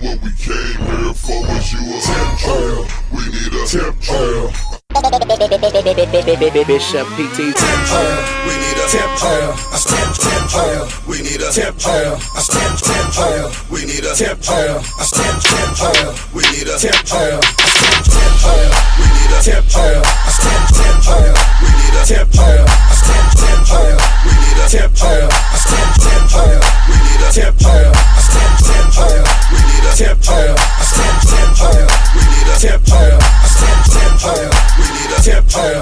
what we came here for. Was you a tip drill? We need a tip drill. Bishop PT tip drill. We need a tip drill. A tip drill. We need a tip drill. A tip drill. We need a tip drill. A tip drill. We need a tip drill. A tip drill. We need a tip drill. A tip drill. We need a tip drill. A tip drill. We need a tip drill. A tip drill. We need a tip drill. A tip drill. We need a tip drill. A tip drill. We need a tip drill. A tip drill. We need a tip drill.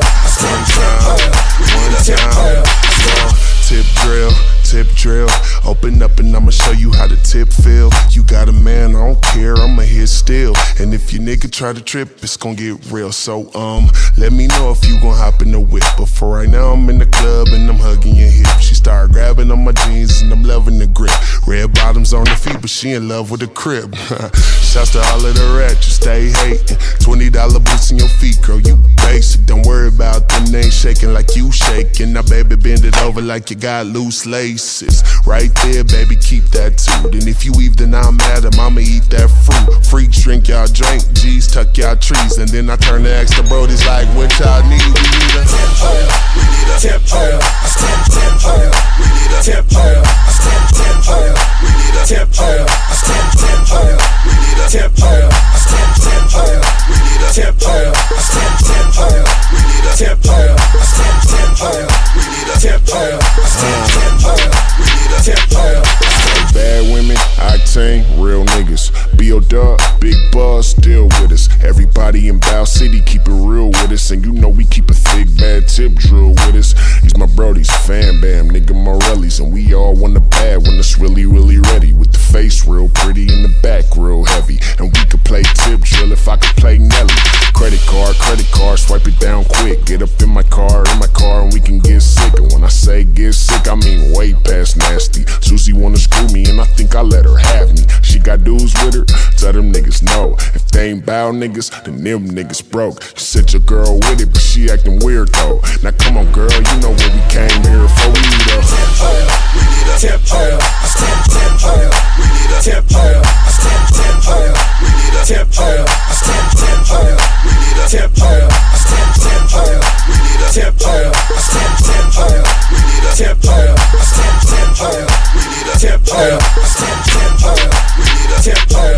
Tip drill, open up and I'ma show you how the tip feel. You got a man, I don't care, I'ma hit still. And if your nigga try to trip, it's gon' get real. So let me know if you gon' hop in the whip. But for right now, I'm in the club and I'm hugging your hip. She started grabbing on my jeans and I'm loving the grip. Red bottoms on the feet, but she in love with the crib. Shouts to all of the rats, you stay hating. $20 boots in your feet, girl, you basic. Don't worry about them, they ain't shaking like you shaking. Now baby, bend it over like you got loose laces. Right there, baby, keep that too. And if you eat, then I'm mad, I'ma eat that fruit. Freaks drink y'all drink, G's tuck y'all trees. And then I turn to ask the brodies like, what y'all need? We need a tip drill. We need a tip drill. A tip drill. We need a tip drill. A tip drill. We need a tip drill. A tip drill. We need a tip drill. A tip drill. We need a tip drill. A tip drill. We need a tip drill. A tip drill. We need a tip drill. A tip drill. We need a tip drill. Bad women, octane, real niggas. B.O. big buzz, still with us. Everybody in Bow City keep it real with us. And you know we keep a thick, bad tip drill with us. He's my brodies, Fam Bam, nigga Morelli's. And we all want the bad when it's really, really ready. With the face real pretty and the back real heavy. And we could play tip drill if I could play Nelly. Credit card, swipe it down quick. Get up in my car, and we can get sick. And when I say get sick, I mean way past nasty. Susie wanna screw me, and I think I let her have me. She got dudes with her, tell them niggas no. If they ain't bow niggas, then them niggas broke. She said your girl with it, but she acting weird though. Now come on girl, you know what we came here for. We need a tip drill. We need a tip drill. A tip drill. We need a tip drill. A tip drill. We need a tip drill. A tip drill. We need a tip drill. A tip drill. We need a tip drill. A tip drill. We need a tip drill. A tip drill. We need a tip drill. A tip drill. We need a tip drill.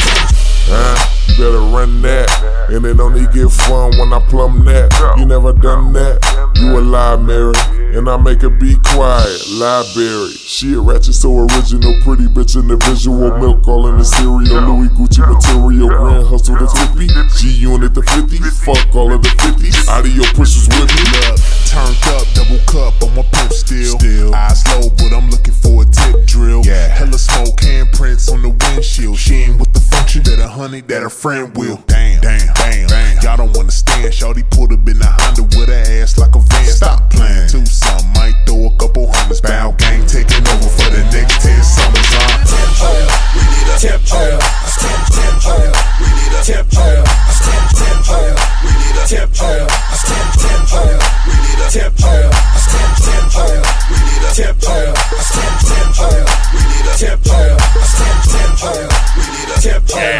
You better run that, and it only get fun when I plumb that. You never done that, you a lie, Mary, and I make her be quiet, library. She a ratchet, so original, pretty bitch in the visual. Milk all in the cereal, Louis Gucci material, Grand Hustle the tippy, G-Unit the 50, fuck all of the 50s, out of your pushers with me. Look, turned up, double cup, I'm a pimp still. Eyes low, but I'm looking for a tip drill. Hella smoke, handprints on the windshield. She ain't with the function that a honey that her friend will. Damn. Y'all don't understand. Shawty pulled up in the Honda with her ass like a van. Stop playing. 2 something, might throw a couple hundreds. Bow gang taking over for the next 10 summers. Tip drill. We need a tip drill. A tip drill. We need a tip drill. A tip drill. We need a tip drill. A tip drill. We need a tip drill. A tip drill. We need a tip drill. A tip drill. We need a tip drill. A tip drill. We need a tip drill.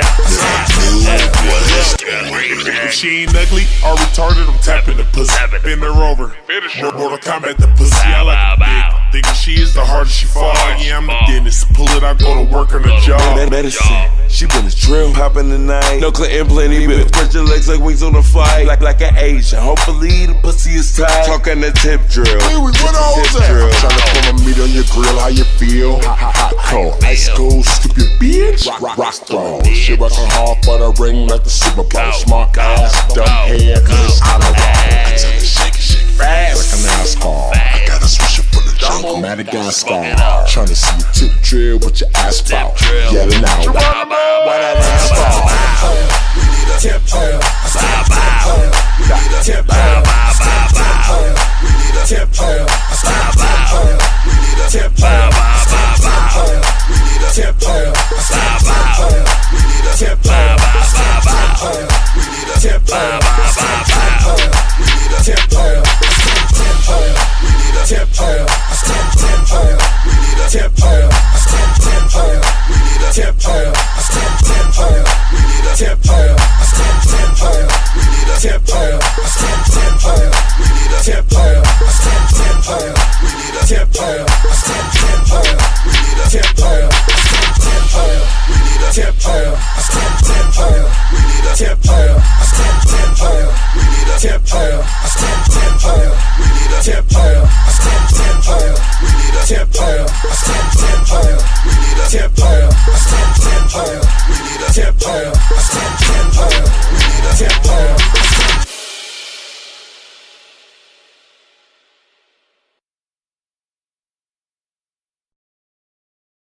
If she ain't ugly or retarded, I'm tapping the pussy. Bend her over. Mortal Kombat the pussy. I like it big. Thinking she is the hardest she fall. Yeah, I'm the dentist. Pull it out, go to work on the job. Medicine. She been a drill, poppin' the night. No clear implant, even spread your legs like wings on a flight. Like an Asian. Hopefully the pussy is tight. Talking the tip drill. Tryna put my meat on your grill, how you feel? Hot cold, ice cold, stupid bitch. Rock throw. She working hard for the ring like the Super Bowl. Smart ass, dumb head, cause I'm a roll. I tell her shake it fast like an NASCAR. I got a swisher full of junk, Madagascar. Tryna see you tip drill with your asphalt. Yelling out, why that asphalt? We need a tip drill. A tip drill. We need a tip drill. We need a tip drill. A tip drill. We need a tip drill. We need a tip drill. A tip drill. We need a tip drill. We need a tip drill. We need a tip drill. We need a tip drill. We need a tip drill. We need a tip drill. We need a tip drill. tip drill. A tip drill. We need a tip drill. A tip drill. We need a tip drill. A tip drill. We need a tip drill. A tip drill. We need a tip drill. A tip drill. We need a tip drill. A tip drill. We need a tip drill. A tip drill. We need a tip drill. A tip drill. We need a tip drill. A tip drill. We need a tip drill. A tip drill. We need a tip drill. A tip drill. We need a tip drill. A tip drill. We need a tip drill.